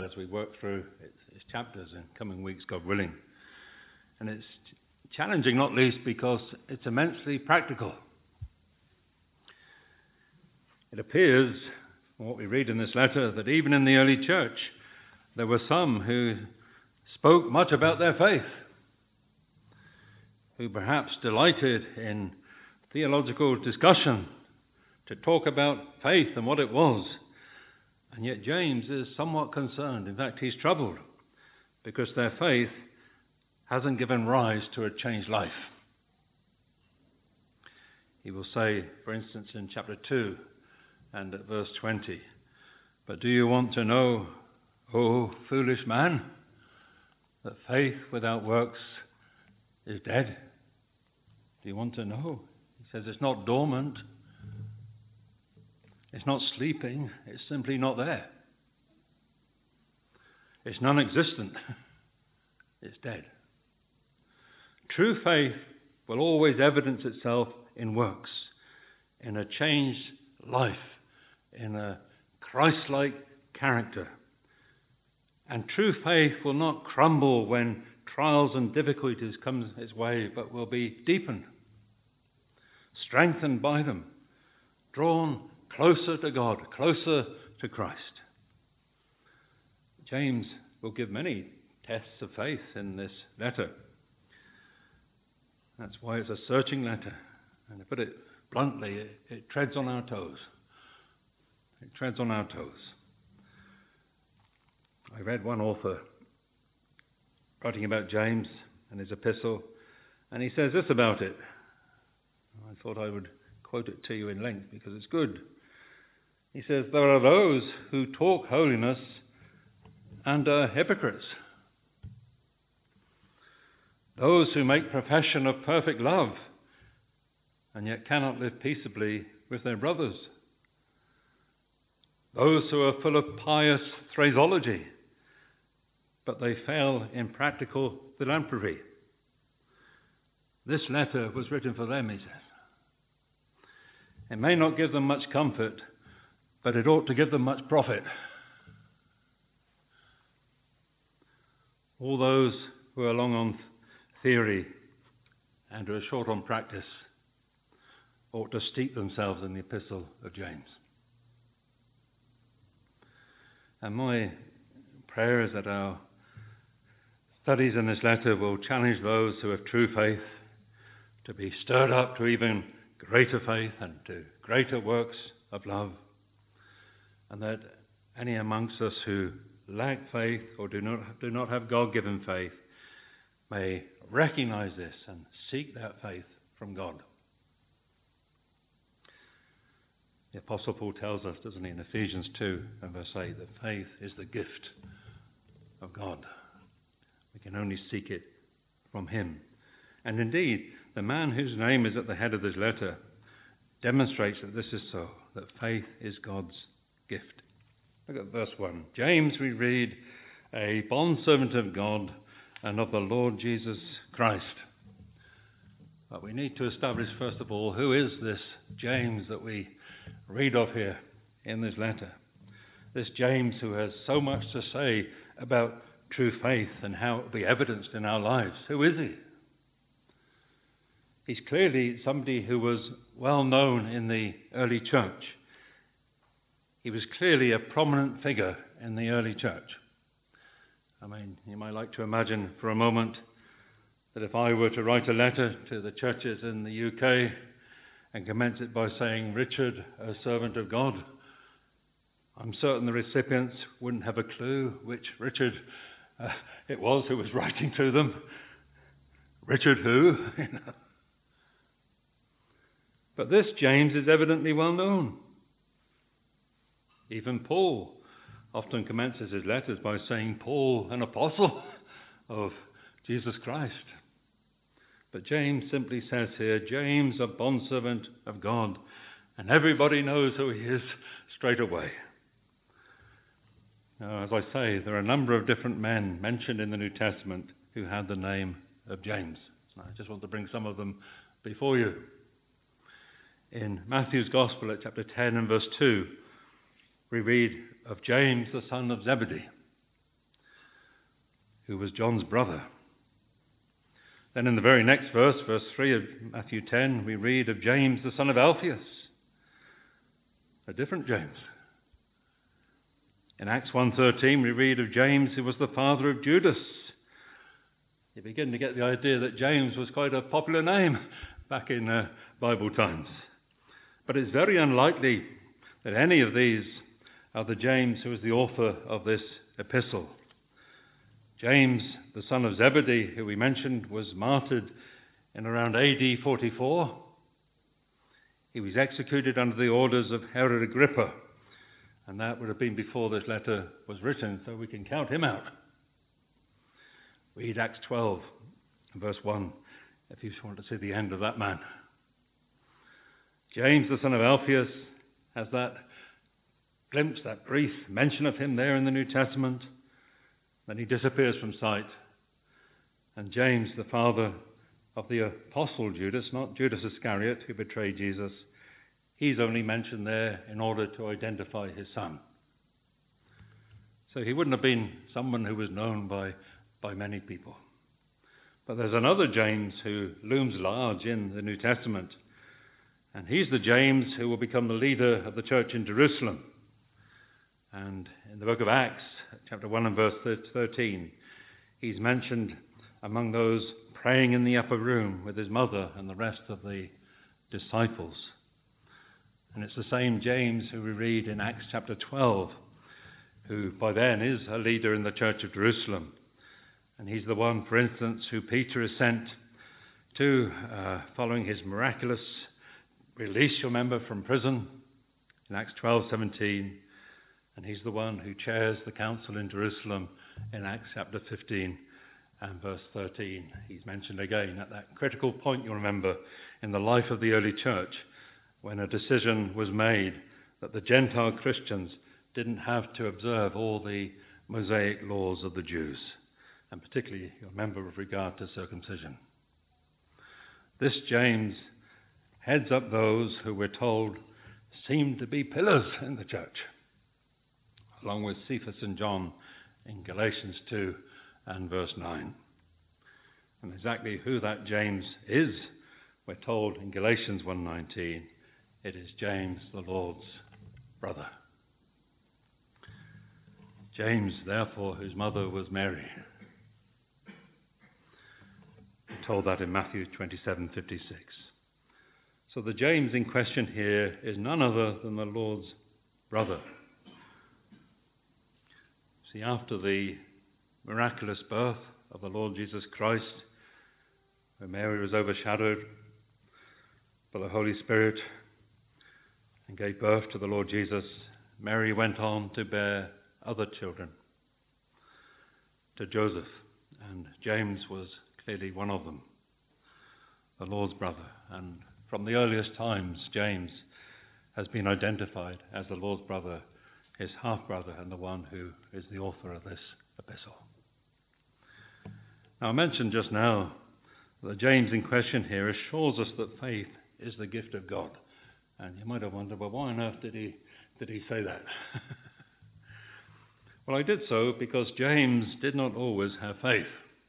as we work through its chapters in coming weeks, God willing. And it's challenging, not least because it's immensely practical. It appears, from what we read in this letter, that even in the early church, there were some who spoke much about their faith, who perhaps delighted in theological discussion to talk about faith and what it was. And yet James is somewhat concerned. In fact, he's troubled because their faith hasn't given rise to a changed life. He will say, for instance, in chapter 2 and at verse 20, "But do you want to know, O foolish man, that faith without works is dead?" Do you want to know? He says it's not dormant. It's not sleeping. It's simply not there. It's non-existent. It's dead. True faith will always evidence itself in works, in a changed life, in a Christ-like character. And true faith will not crumble when trials and difficulties come its way, but will be deepened, strengthened by them, drawn closer to God, closer to Christ. James will give many tests of faith in this letter. That's why it's a searching letter. And to put it bluntly, it treads on our toes. It treads on our toes. I read one author writing about James and his epistle, and he says this about it. I thought I would quote it to you in length because it's good. He says, "There are those who talk holiness and are hypocrites. Those who make profession of perfect love and yet cannot live peaceably with their brothers. Those who are full of pious phraseology, but they fail in practical philanthropy. This letter was written for them," he says. "It may not give them much comfort, but it ought to give them much profit." All those who are long on theory and who are short on practice ought to steep themselves in the epistle of James. And my prayer is that our studies in this letter will challenge those who have true faith to be stirred up to even greater faith and to greater works of love, and that any amongst us who lack faith or do not have God-given faith may recognize this and seek that faith from God. The Apostle Paul tells us, doesn't he, in Ephesians 2 and verse 8, that faith is the gift of God. We can only seek it from him. And indeed, the man whose name is at the head of this letter demonstrates that this is so, that faith is God's gift. Look at verse 1. "James," we read, "a bondservant of God and of the Lord Jesus Christ." But we need to establish, first of all, who is this James that we read of here in this letter? This James who has so much to say about true faith and how it will be evidenced in our lives. Who is he? He's clearly somebody who was well known in the early church. He was clearly a prominent figure in the early church. I mean, you might like to imagine for a moment that if I were to write a letter to the churches in the UK and commence it by saying, "Richard, a servant of God," I'm certain the recipients wouldn't have a clue which Richard it was who was writing to them. Richard who? But this James is evidently well known. Even Paul often commences his letters by saying, "Paul, an apostle of Jesus Christ." But James simply says here, "James, a bondservant of God," and everybody knows who he is straight away. Now, as I say, there are a number of different men mentioned in the New Testament who had the name of James. I just want to bring some of them before you. In Matthew's Gospel at chapter 10 and verse 2, we read of James, the son of Zebedee. who was John's brother. Then in the very next verse, verse 3 of Matthew 10, we read of James, the son of Alphaeus, a different James. In Acts 1:13, we read of James, who was the father of Judas. You begin to get the idea that James was quite a popular name back in Bible times. But it's very unlikely that any of these are the James who is the author of this epistle. James, the son of Zebedee, who we mentioned, was martyred in around AD 44. He was executed under the orders of Herod Agrippa, and that would have been before this letter was written, so we can count him out. Read Acts 12, verse 1, if you want to see the end of that man. James, the son of Alphaeus, has that glimpse, that brief mention of him there in the New Testament. Then he disappears from sight. And James, the father of the apostle Judas, not Judas Iscariot, who betrayed Jesus, he's only mentioned there in order to identify his son. So he wouldn't have been someone who was known by many people. But there's another James who looms large in the New Testament. And he's the James who will become the leader of the church in Jerusalem. And in the book of Acts, chapter 1 and verse 13, he's mentioned among those praying in the upper room with his mother and the rest of the disciples. And it's the same James who we read in Acts chapter 12, who by then is a leader in the church of Jerusalem. And he's the one, for instance, who Peter is sent to following his miraculous release, you remember, from prison in Acts 12:17. And he's the one who chairs the council in Jerusalem in Acts chapter 15 and verse 13. He's mentioned again at that critical point, you remember, in the life of the early church, when a decision was made that the Gentile Christians didn't have to observe all the Mosaic laws of the Jews, and particularly, you remember, with regard to circumcision. This James heads up those who we're told seem to be pillars in the church, along with Cephas and John in Galatians 2 and verse 9. And exactly who that James is, we're told in Galatians 1:19, it is James, the Lord's brother. James, therefore, whose mother was Mary. We're told that in Matthew 27:56. So the James in question here is none other than the Lord's brother. See, after the miraculous birth of the Lord Jesus Christ, where Mary was overshadowed by the Holy Spirit and gave birth to the Lord Jesus, Mary went on to bear other children to Joseph, and James was clearly one of them, the Lord's brother. And from the earliest times, James has been identified as the Lord's brother, his half-brother, and the one who is the author of this epistle. Now, I mentioned just now that James in question here assures us that faith is the gift of God. And you might have wondered, well, why on earth did he say that? Well, I did so because James did not always have faith.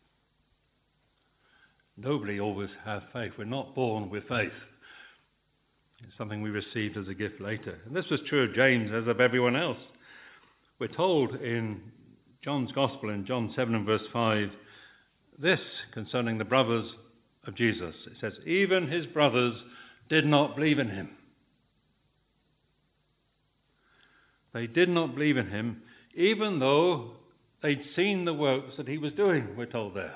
Nobody always has faith. We're not born with faith. It's something we received as a gift later. And this was true of James as of everyone else. We're told in John's Gospel, in John 7 and verse 5, this concerning the brothers of Jesus. It says, even his brothers did not believe in him. They did not believe in him, even though they'd seen the works that he was doing, we're told there.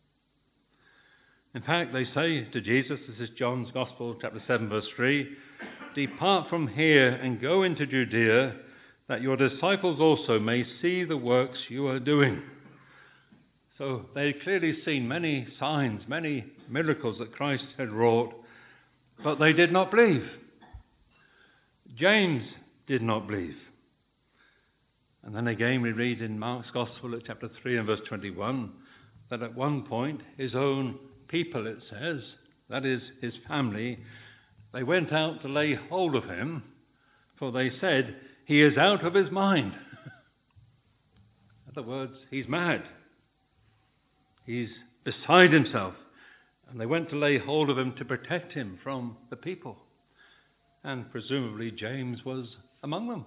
In fact, they say to Jesus, this is John's Gospel, chapter 7, verse 3, depart from here and go into Judea, that your disciples also may see the works you are doing. So they'd clearly seen many signs, many miracles that Christ had wrought, but they did not believe. James did not believe. And then again we read in Mark's Gospel at chapter 3 and verse 21 that at one point his own people, it says, that is his family, they went out to lay hold of him, for they said, he is out of his mind. In other words, he's mad. He's beside himself. And they went to lay hold of him to protect him from the people. And presumably James was among them.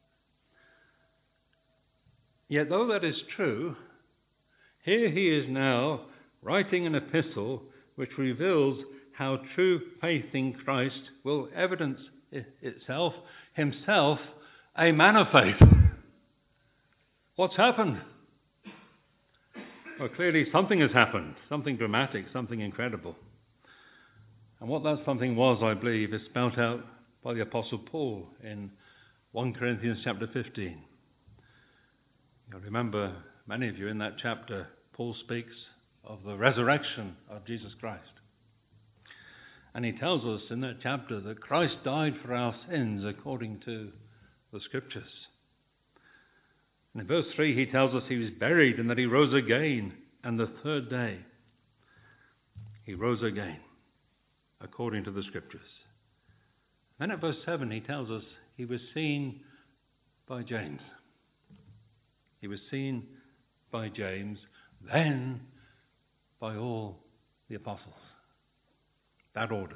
Yet though that is true, here he is now writing an epistle which reveals how true faith in Christ will evidence itself, himself a man of faith. What's happened? Well, clearly something has happened, something dramatic, something incredible. And what that something was, I believe, is spelt out by the Apostle Paul in 1 Corinthians chapter 15. You'll remember, many of you in that chapter, Paul speaks of the resurrection of Jesus Christ. And he tells us in that chapter that Christ died for our sins according to the Scriptures. And in verse 3 he tells us he was buried and that he rose again, and the third day he rose again according to the Scriptures. Then at verse 7 he tells us he was seen by James. He was seen by James, then by all the apostles. That order.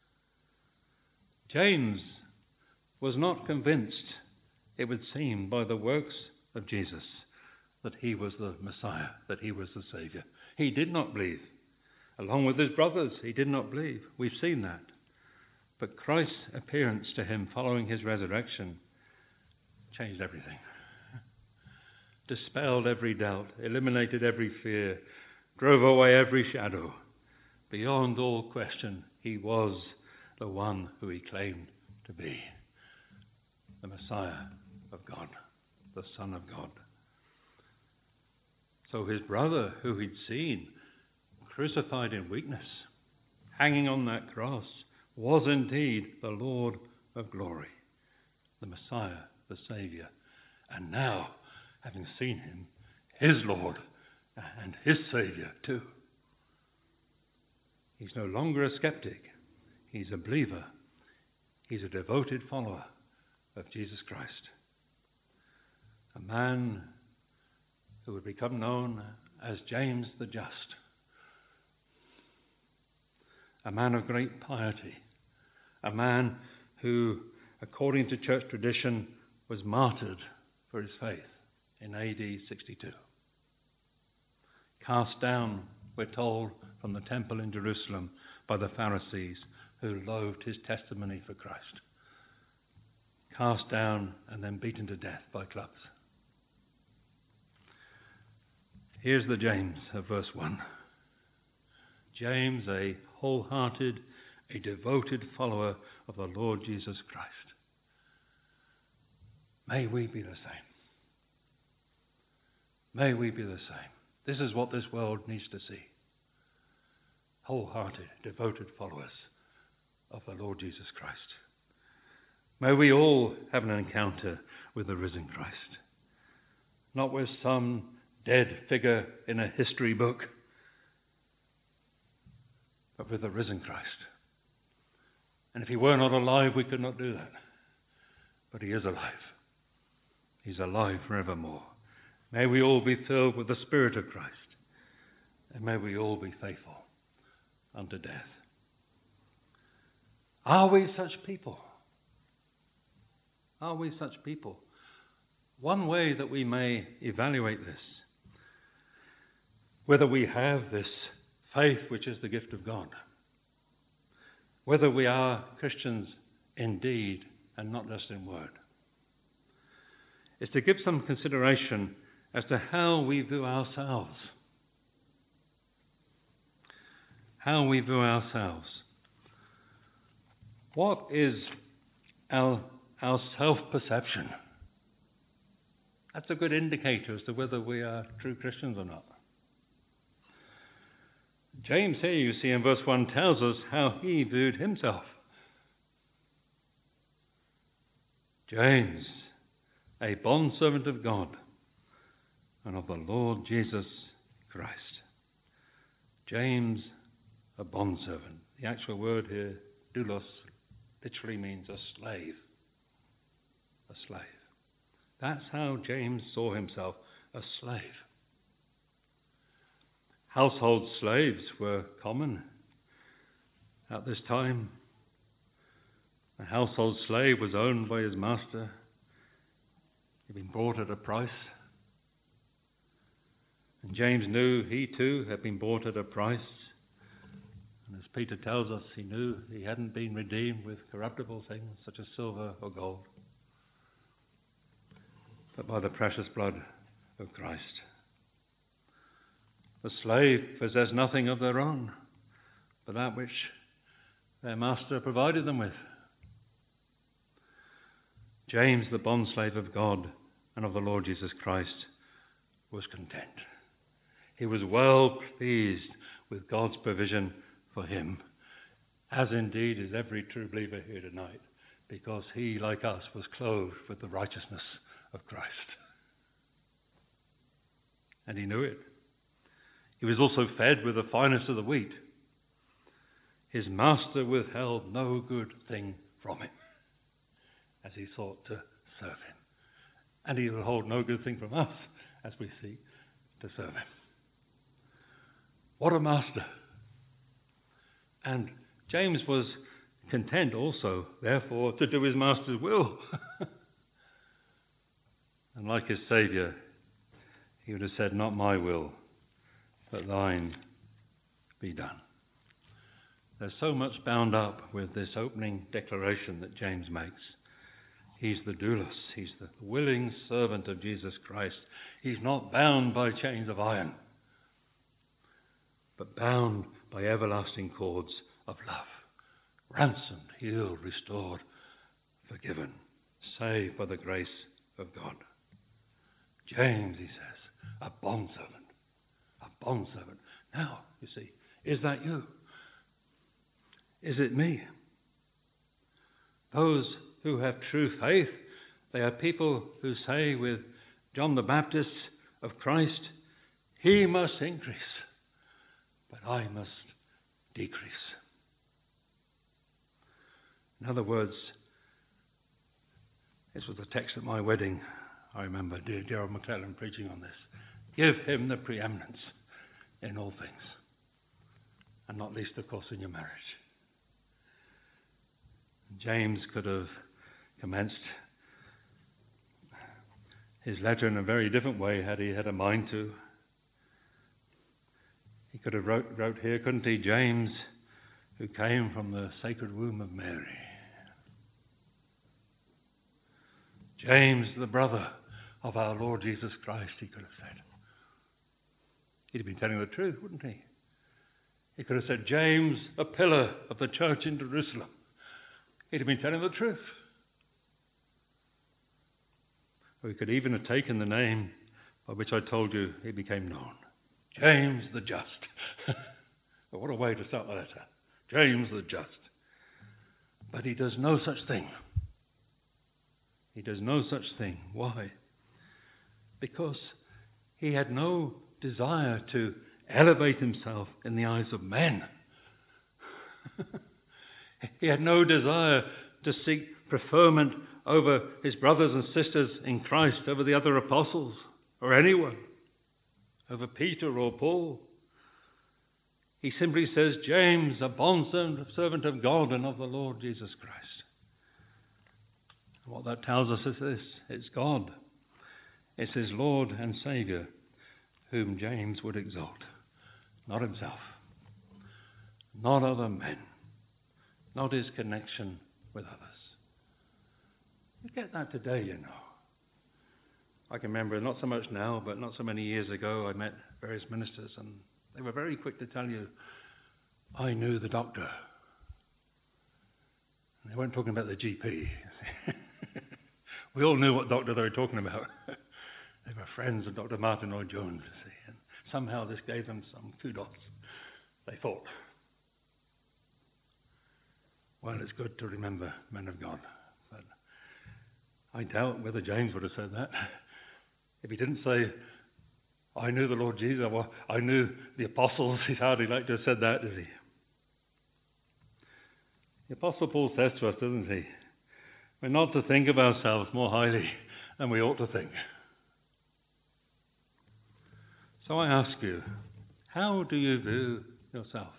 James was not convinced, it would seem, by the works of Jesus that he was the Messiah, that he was the Saviour. He did not believe. Along with his brothers, he did not believe. We've seen that. But Christ's appearance to him following his resurrection changed everything. Dispelled every doubt, eliminated every fear, drove away every shadow. Beyond all question, he was the one who he claimed to be, the Messiah of God, the Son of God. So his brother, who he'd seen crucified in weakness, hanging on that cross, was indeed the Lord of glory, the Messiah, the Saviour. And now, having seen him, his Lord and his Saviour too. He's no longer a skeptic. He's a believer. He's a devoted follower of Jesus Christ. A man who would become known as James the Just. A man of great piety. A man who, according to church tradition, was martyred for his faith in AD 62. Cast down, we're told, from the temple in Jerusalem by the Pharisees who loathed his testimony for Christ. Cast down and then beaten to death by clubs. Here's the James of verse 1. James, a wholehearted, a devoted follower of the Lord Jesus Christ. May we be the same. May we be the same. This is what this world needs to see. Wholehearted, devoted followers of the Lord Jesus Christ. May we all have an encounter with the risen Christ. Not with some dead figure in a history book, but with the risen Christ. And if he were not alive, we could not do that. But he is alive. He's alive forevermore. May we all be filled with the Spirit of Christ. And may we all be faithful unto death. Are we such people? Are we such people? One way that we may evaluate this, whether we have this faith which is the gift of God, whether we are Christians in deed and not just in word, is to give some consideration as to how we view ourselves. How we view ourselves. What is our self-perception? That's a good indicator as to whether we are true Christians or not. James here, you see, in verse 1 tells us how he viewed himself. James, a bondservant of God and of the Lord Jesus Christ. James, a bondservant. The actual word here, doulos, literally means a slave. A slave. That's how James saw himself, a slave. Household slaves were common at this time. A household slave was owned by his master. He'd been bought at a price. And James knew he too had been bought at a price. And as Peter tells us, he knew he hadn't been redeemed with corruptible things such as silver or gold, but by the precious blood of Christ. The slave possessed nothing of their own, but that which their master provided them with. James, the bondslave of God and of the Lord Jesus Christ, was content. He was well pleased with God's provision for him, as indeed is every true believer here tonight, because he, like us, was clothed with the righteousness of Christ. And he knew it. He was also fed with the finest of the wheat. His master withheld no good thing from him as he sought to serve him. And he will hold no good thing from us as we seek to serve him. What a master! And James was content also, therefore, to do his master's will. And like his Saviour, he would have said, "Not my will, but thine be done." There's so much bound up with this opening declaration that James makes. He's the doulos. He's the willing servant of Jesus Christ. He's not bound by chains of iron, but bound by everlasting cords of love. Ransomed, healed, restored, forgiven, saved by the grace of God. James, he says, a bondservant. A bondservant. Now, you see, is that you? Is it me? Those who have true faith, they are people who say with John the Baptist of Christ, "He must increase, but I must decrease." In other words, this was the text at my wedding. I remember dear Gerald McClellan preaching on this. Give him the preeminence in all things, and not least, of course, in your marriage. James could have commenced his letter in a very different way had he had a mind to. He could have wrote here, couldn't he? James, who came from the sacred womb of Mary. James, the brother of our Lord Jesus Christ, he could have said. He'd have been telling the truth, wouldn't he? He could have said, James, a pillar of the church in Jerusalem. He'd have been telling the truth. Or he could even have taken the name by which I told you he became known. James the Just. What a way to start the letter. James the Just. But he does no such thing. He does no such thing. Why? Because he had no desire to elevate himself in the eyes of men. He had no desire to seek preferment over his brothers and sisters in Christ, over the other apostles, or anyone, over Peter or Paul. He simply says, James, a bondservant of God and of the Lord Jesus Christ. What that tells us is this: it's God, it's his Lord and Saviour, whom James would exalt, not himself, not other men, not his connection with others. You get that today, you know. I can remember, not so much now, but not so many years ago, I met various ministers, and they were very quick to tell you, I knew the doctor. And they weren't talking about the GP. We all knew what doctor they were talking about. They were friends of Dr. Martin Lloyd-Jones, you see, and somehow this gave them some kudos, they thought. Well, it's good to remember men of God, but I doubt whether James would have said that. If he didn't say, I knew the Lord Jesus, or I knew the apostles, he'd hardly like to have said that, does he? The Apostle Paul says to us, doesn't he? We're not to think of ourselves more highly than we ought to think. So I ask you, How do you view yourself?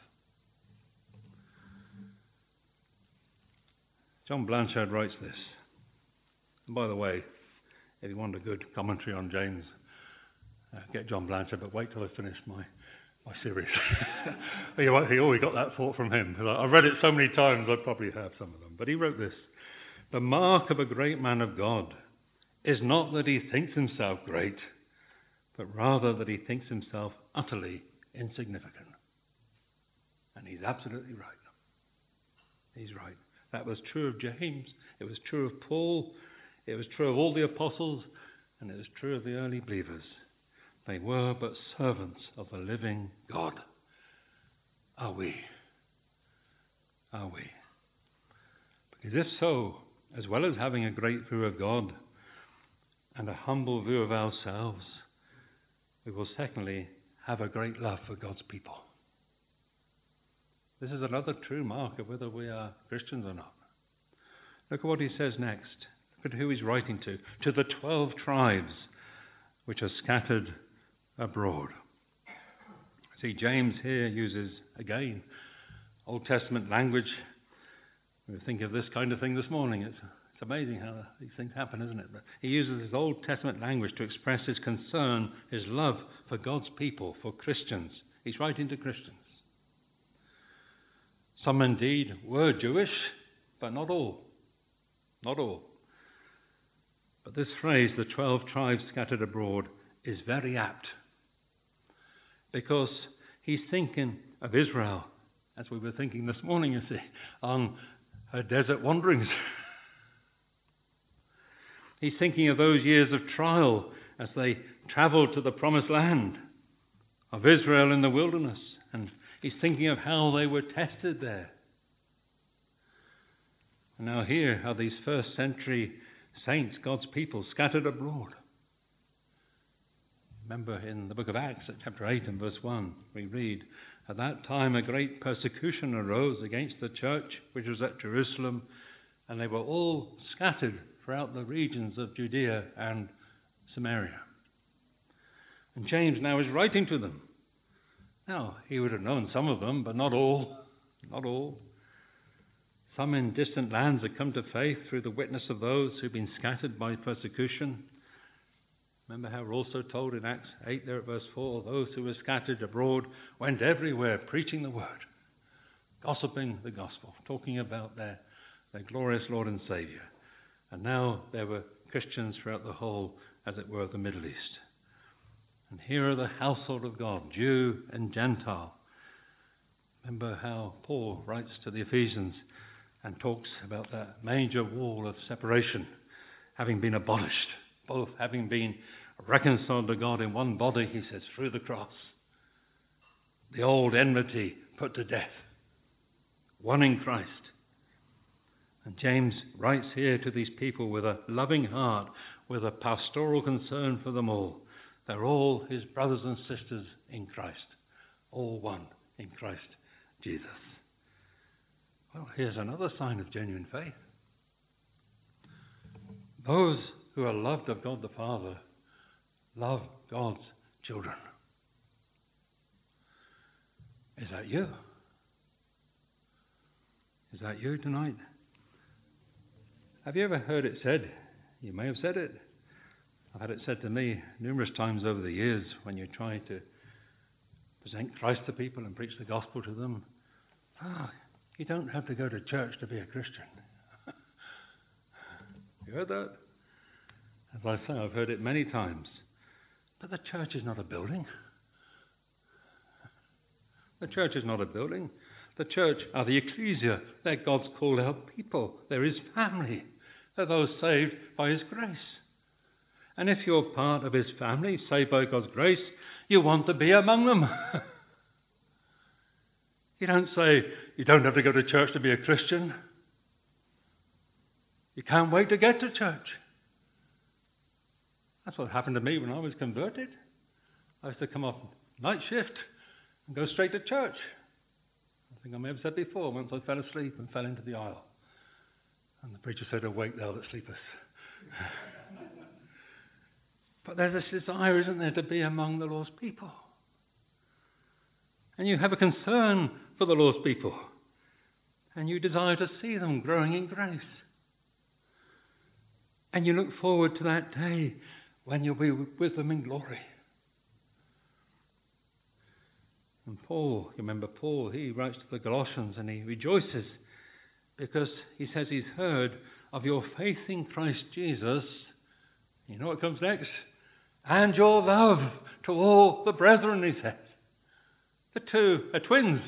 John Blanchard writes this. And by the way, if you want a good commentary on James, get John Blanchard, but wait till I finish my series. He already got that thought from him. I've read it so many times, I probably have some of them. But he wrote this: the mark of a great man of God is not that he thinks himself great, but rather that he thinks himself utterly insignificant. And he's absolutely right. He's right. That was true of James. It was true of Paul. It was true of all the apostles. And it was true of the early believers. They were but servants of the living God. Are we? Are we? Because if so, as well as having a great view of God and a humble view of ourselves, we will secondly have a great love for God's people. This is another true mark of whether we are Christians or not. Look at what he says next. Look at who he's writing to. To the 12 tribes which are scattered abroad. See, James here uses, again, Old Testament language. We think of this kind of thing this morning. It's amazing how these things happen, isn't it? But he uses his Old Testament language to express his concern, his love for God's people, for Christians. He's writing to Christians. Some indeed were Jewish, but not all. Not all. But this phrase, the 12 tribes scattered abroad, is very apt. Because he's thinking of Israel, as we were thinking this morning, you see, on her desert wanderings. He's thinking of those years of trial as they traveled to the promised land, of Israel in the wilderness, and he's thinking of how they were tested there. And now here are these first century saints, God's people, scattered abroad. Remember in the book of Acts, at chapter 8 and verse 1, we read, at that time a great persecution arose against the church which was at Jerusalem, and they were all scattered throughout the regions of Judea and Samaria. And James now is writing to them. Now, he would have known some of them, but not all. Not all. Some in distant lands had come to faith through the witness of those who've been scattered by persecution. Remember how we're also told in Acts 8 there at verse 4, those who were scattered abroad went everywhere preaching the word, gossiping the gospel, talking about their glorious Lord and Saviour. And now there were Christians throughout the whole, as it were, of the Middle East. And here are the household of God, Jew and Gentile. Remember how Paul writes to the Ephesians and talks about that major wall of separation having been abolished, both having been reconciled to God in one body, he says, through the cross. The old enmity put to death, one in Christ. And James writes here to these people with a loving heart, with a pastoral concern for them all. They're all his brothers and sisters in Christ, all one in Christ Jesus. Well, here's another sign of genuine faith. Those who are loved of God the Father love God's children. Is that you? Is that you tonight? Have you ever heard it said? You may have said it. I've had it said to me numerous times over the years when you try to present Christ to people and preach the gospel to them. You don't have to go to church to be a Christian. You heard that? As I say, I've heard it many times. But the church is not a building. The church is not a building. The church are the ecclesia. They're God's called out people. They're his family. They're those saved by his grace. And if you're part of his family, saved by God's grace, you want to be among them. You don't say, you don't have to go to church to be a Christian. You can't wait to get to church. That's what happened to me when I was converted. I used to come off night shift and go straight to church. I think I may have said before, once I fell asleep and fell into the aisle. And the preacher said, awake thou that sleepest. But there's this desire, isn't there, to be among the Lord's people. And you have a concern for the Lord's people. And you desire to see them growing in grace. And you look forward to that day when you'll be with them in glory. And Paul, you remember Paul, he writes to the Galatians and he rejoices because he says he's heard of your faith in Christ Jesus. You know what comes next? And your love to all the brethren, he says. The two are twins.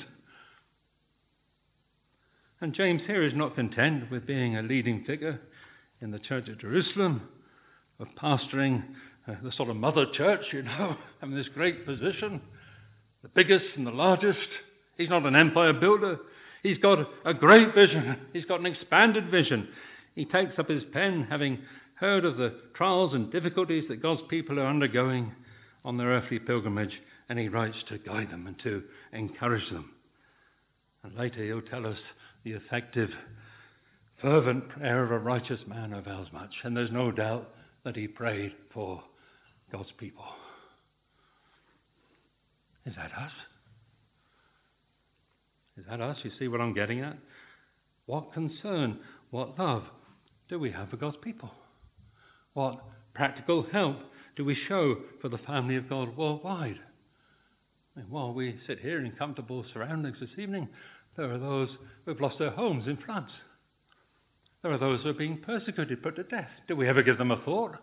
And James here is not content with being a leading figure in the church at Jerusalem, of pastoring the sort of mother church, having this great position, the biggest and the largest. He's not an empire builder. He's got a great vision. He's got an expanded vision. He takes up his pen, having heard of the trials and difficulties that God's people are undergoing on their earthly pilgrimage, and he writes to guide them and to encourage them. And later he'll tell us the effective, fervent prayer of a righteous man avails much. And there's no doubt that he prayed for God's people. Is that us? Is that us? You see what I'm getting at? What concern, what love do we have for God's people? What practical help do we show for the family of God worldwide? And while we sit here in comfortable surroundings this evening, there are those who have lost their homes in floods. There are those who are being persecuted, put to death. Do we ever give them a thought?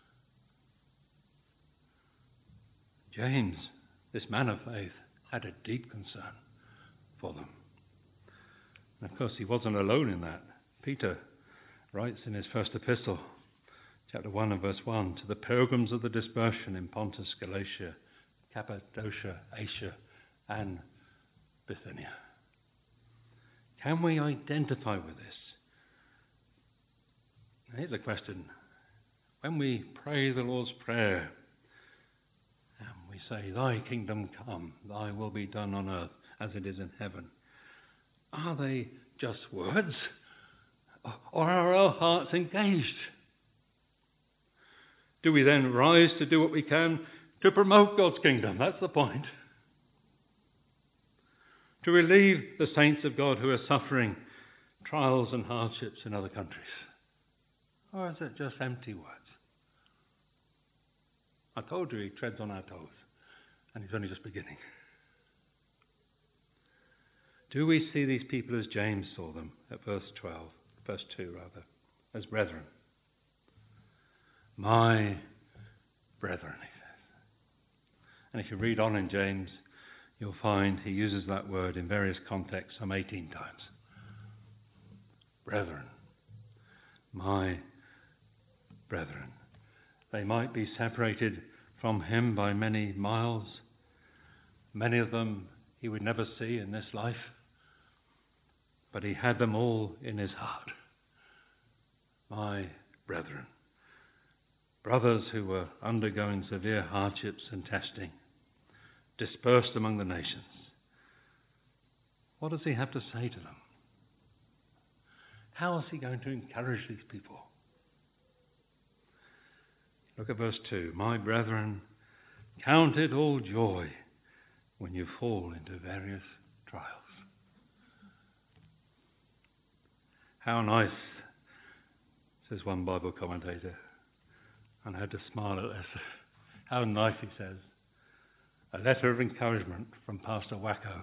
James, this man of faith, had a deep concern for them. And of course, he wasn't alone in that. Peter writes in his first epistle, chapter 1 and verse 1, to the pilgrims of the dispersion in Pontus, Galatia, Cappadocia, Asia, and Bithynia. Can we identify with this? Here's a question. When we pray the Lord's Prayer, and we say, thy kingdom come, thy will be done on earth as it is in heaven, are they just words? Or are our hearts engaged? Do we then rise to do what we can to promote God's kingdom? That's the point. To relieve the saints of God who are suffering trials and hardships in other countries. Or is it just empty words? I told you he treads on our toes, and he's only just beginning. Do we see these people as James saw them at verse 2, as brethren? My brethren, he says. And if you read on in James, you'll find he uses that word in various contexts some 18 times. Brethren, my brethren. They might be separated from him by many miles. Many of them he would never see in this life. But he had them all in his heart. My brethren. Brothers who were undergoing severe hardships and testing, dispersed among the nations. What does he have to say to them? How is he going to encourage these people? Look at verse 2. My brethren, count it all joy when you fall into various trials. How nice, says one Bible commentator, and I had to smile at this. How nice, he says. A letter of encouragement from Pastor Wacko.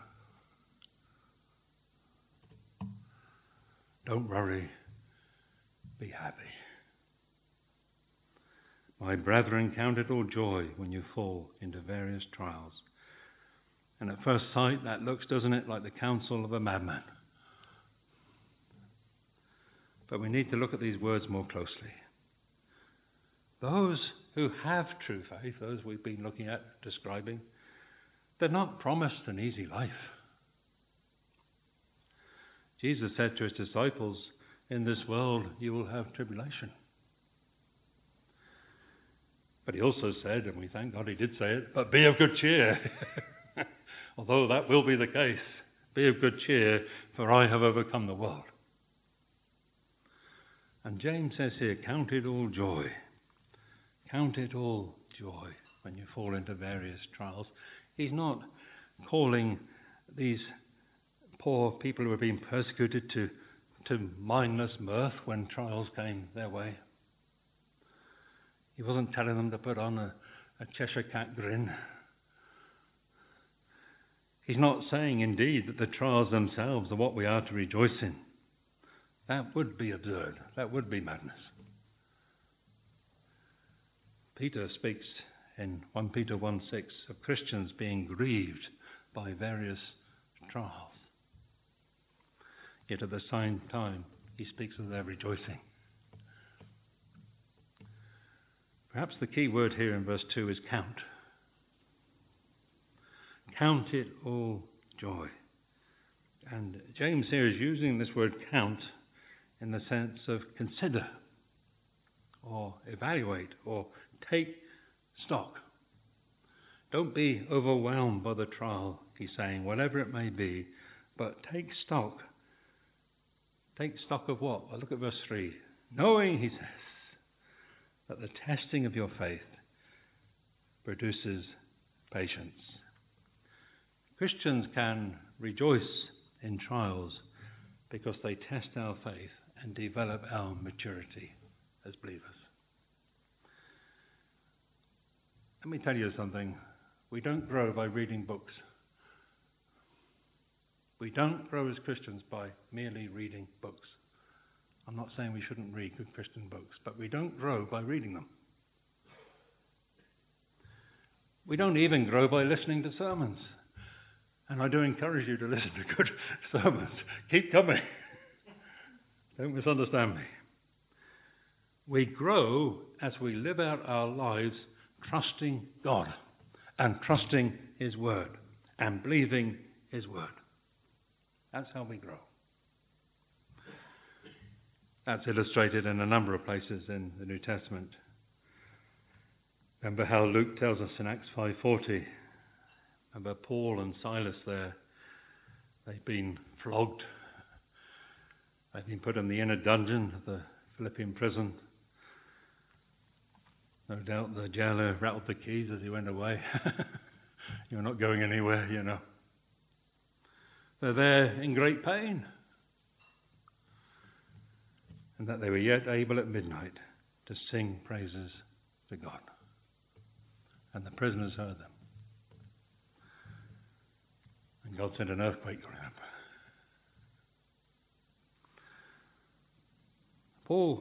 Don't worry, be happy. My brethren, count it all joy when you fall into various trials. And at first sight, that looks, doesn't it, like the counsel of a madman. But we need to look at these words more closely. Those who have true faith, those we've been looking at, describing, they're not promised an easy life. Jesus said to his disciples, in this world you will have tribulation. But he also said, and we thank God he did say it, but be of good cheer. Although that will be the case, be of good cheer, for I have overcome the world. And James says here, count it all joy. Count it all joy when you fall into various trials. He's not calling these poor people who were being persecuted to mindless mirth when trials came their way. He wasn't telling them to put on a Cheshire Cat grin. He's not saying, indeed, that the trials themselves are what we are to rejoice in. That would be absurd. That would be madness. Peter speaks in 1 Peter 1:6 of Christians being grieved by various trials. Yet at the same time, he speaks of their rejoicing. Perhaps the key word here in verse 2 is count. Count it all joy. And James here is using this word count in the sense of consider or evaluate or take stock. Don't be overwhelmed by the trial, he's saying, whatever it may be, but take stock. Take stock of what? Well, look at verse 3. Knowing, he says, that the testing of your faith produces patience. Christians can rejoice in trials because they test our faith and develop our maturity as believers. Let me tell you something. We don't grow by reading books. We don't grow as Christians by merely reading books. I'm not saying we shouldn't read good Christian books, but we don't grow by reading them. We don't even grow by listening to sermons. And I do encourage you to listen to good sermons. Keep coming. Don't misunderstand me. We grow as we live out our lives trusting God and trusting his word and believing his word. That's how we grow. That's illustrated in a number of places in the New Testament. Remember how Luke tells us in Acts 5:40, remember Paul and Silas there, they've been flogged. They've been put in the inner dungeon of the Philippian prison. No doubt the jailer rattled the keys as he went away. You're not going anywhere, you know. They're there in great pain. And that they were yet able at midnight to sing praises to God. And the prisoners heard them. And God sent an earthquake going up. Paul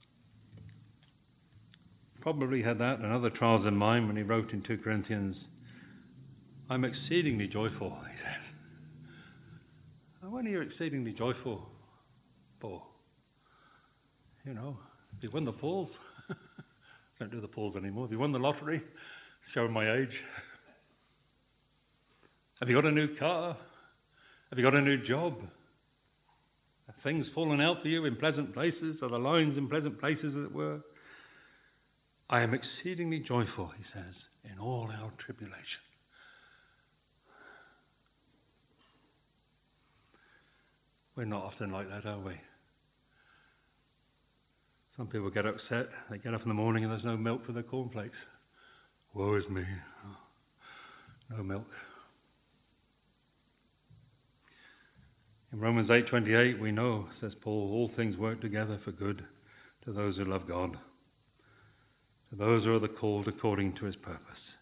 probably had that and other trials in mind when he wrote in 2 Corinthians, I'm exceedingly joyful, he says. And when are you exceedingly joyful, Paul? You know, if you won the polls, don't do the polls anymore. If you won the lottery, showing my age. Have you got a new car? Have you got a new job? Have things fallen out for you in pleasant places? Are the lines in pleasant places, as it were? I am exceedingly joyful, he says, in all our tribulation. We're not often like that, are we? Some people get upset. They get up in the morning and there's no milk for their cornflakes. Woe is me. Oh, no milk. In Romans 8:28 we know, says Paul, all things work together for good to those who love God, to those who are the called according to his purpose.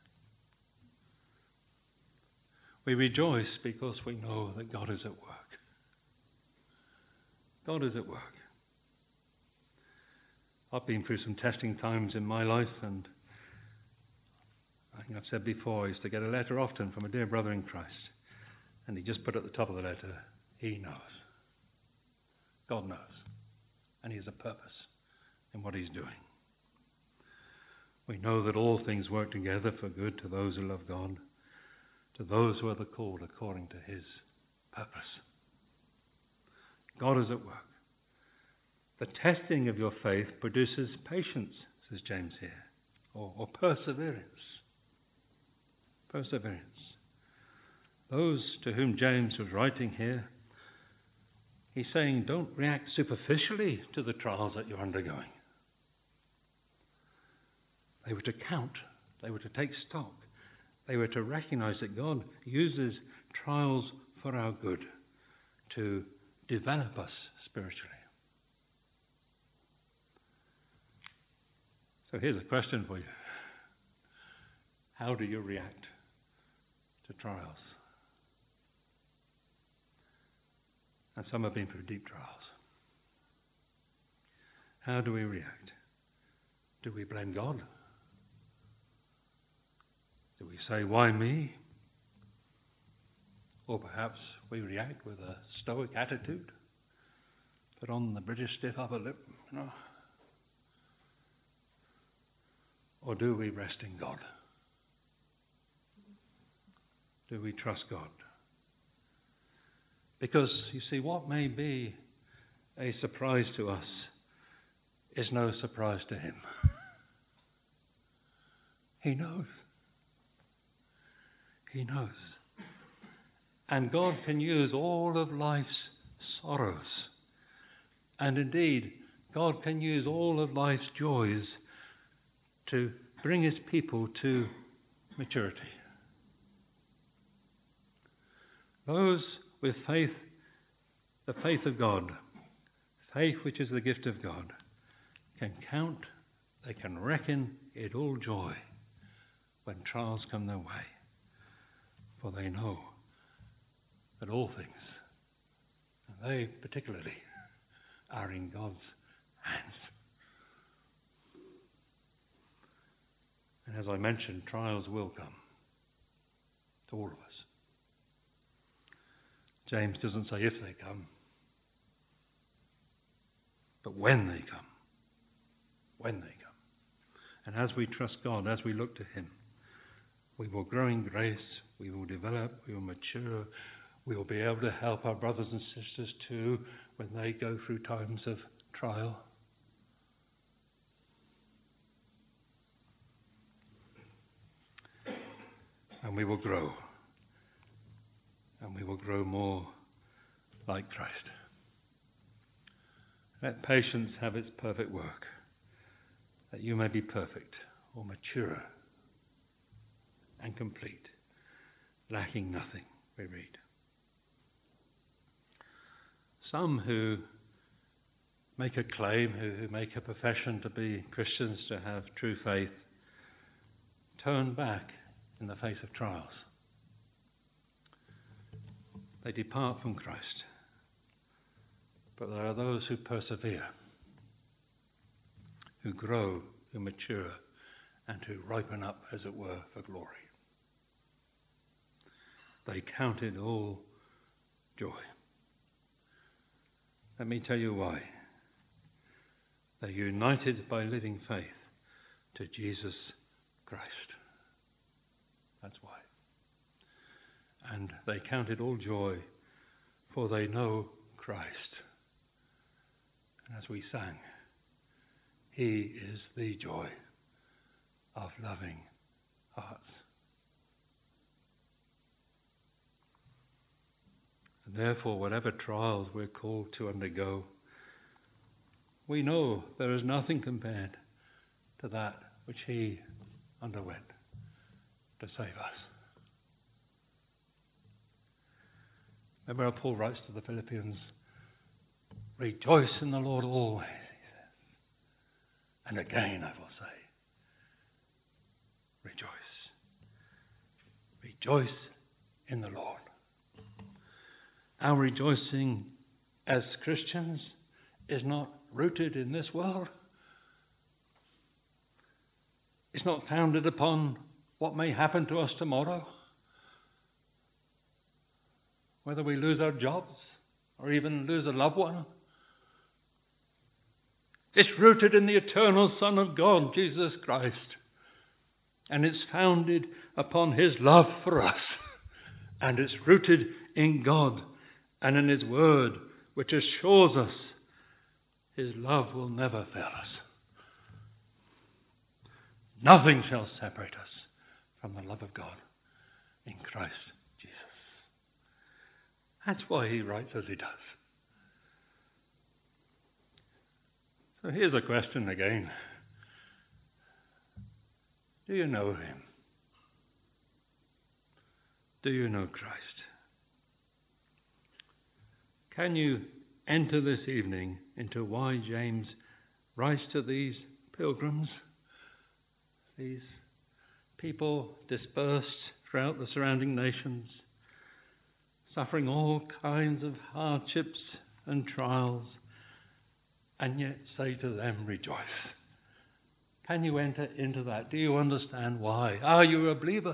We rejoice because we know that God is at work. God is at work. I've been through some testing times in my life, and I think I've said before, I used to get a letter often from a dear brother in Christ, and he just put at the top of the letter, he knows. God knows. And he has a purpose in what he's doing. We know that all things work together for good to those who love God, to those who are the called according to his purpose. God is at work. The testing of your faith produces patience, says James here, or perseverance. Perseverance. Those to whom James was writing here, he's saying don't react superficially to the trials that you're undergoing. They were to count. They were to take stock. They were to recognize that God uses trials for our good, to develop us spiritually. So here's a question for you. How do you react to trials? And some have been through deep trials. How do we react? Do we blame God? Do we say, why me? Or perhaps we react with a stoic attitude, put on the British stiff upper lip, Or do we rest in God? Do we trust God? Because, you see, what may be a surprise to us is no surprise to him. He knows. He knows. And God can use all of life's sorrows. And indeed, God can use all of life's joys to bring his people to maturity. Those with faith, the faith of God, faith which is the gift of God, can count, they can reckon it all joy when trials come their way. For they know that all things, and they particularly, are in God's hands. And as I mentioned, trials will come to all of us. James doesn't say if they come, but when they come. When they come. And as we trust God, as we look to him, we will grow in grace, we will develop, we will mature, we will be able to help our brothers and sisters too when they go through times of trial. And we will grow. And we will grow more like Christ. Let patience have its perfect work, that you may be perfect or mature and complete, lacking nothing, we read. Some who make a claim, who make a profession to be Christians, to have true faith, turn back in the face of trials. They depart from Christ. But there are those who persevere, who grow, who mature, and who ripen up, as it were, for glory. They count it all joy. Let me tell you why. They're united by living faith to Jesus Christ. That's why. And they count it all joy, for they know Christ. And as we sang, he is the joy of loving hearts. And therefore, whatever trials we're called to undergo, we know there is nothing compared to that which he underwent to save us. Remember how Paul writes to the Philippians, rejoice in the Lord always, he says. And again I will say, rejoice. Rejoice in the Lord. Our rejoicing as Christians is not rooted in this world. It's not founded upon what may happen to us tomorrow. Whether we lose our jobs or even lose a loved one. It's rooted in the eternal Son of God, Jesus Christ. And it's founded upon his love for us. And it's rooted in God and in his word, which assures us his love will never fail us. Nothing shall separate us from the love of God in Christ Jesus. That's why he writes as he does. So here's a question again. Do you know him? Do you know Christ? Can you enter this evening into why James writes to these pilgrims, these people dispersed throughout the surrounding nations, suffering all kinds of hardships and trials, and yet say to them, rejoice? Can you enter into that? Do you understand why? Are you a believer?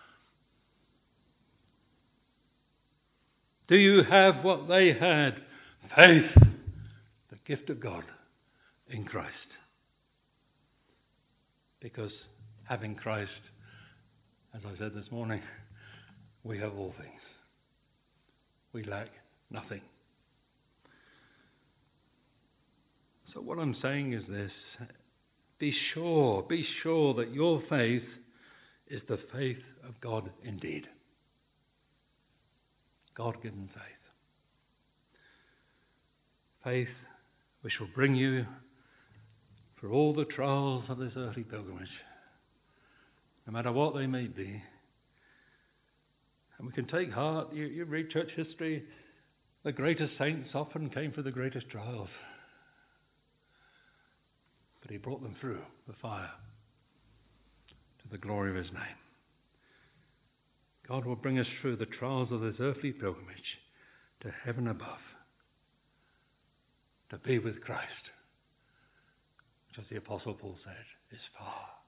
Do you have what they had? Faith, the gift of God in Christ. Because having Christ, as I said this morning, we have all things. We lack nothing. So what I'm saying is this: be sure that your faith is the faith of God indeed. God-given faith. Faith which will bring you through all the trials of this earthly pilgrimage, no matter what they may be. And we can take heart. You read church history, the greatest saints often came through the greatest trials. But he brought them through the fire to the glory of his name. God will bring us through the trials of this earthly pilgrimage to heaven above, to be with Christ, which, as the Apostle Paul said, is far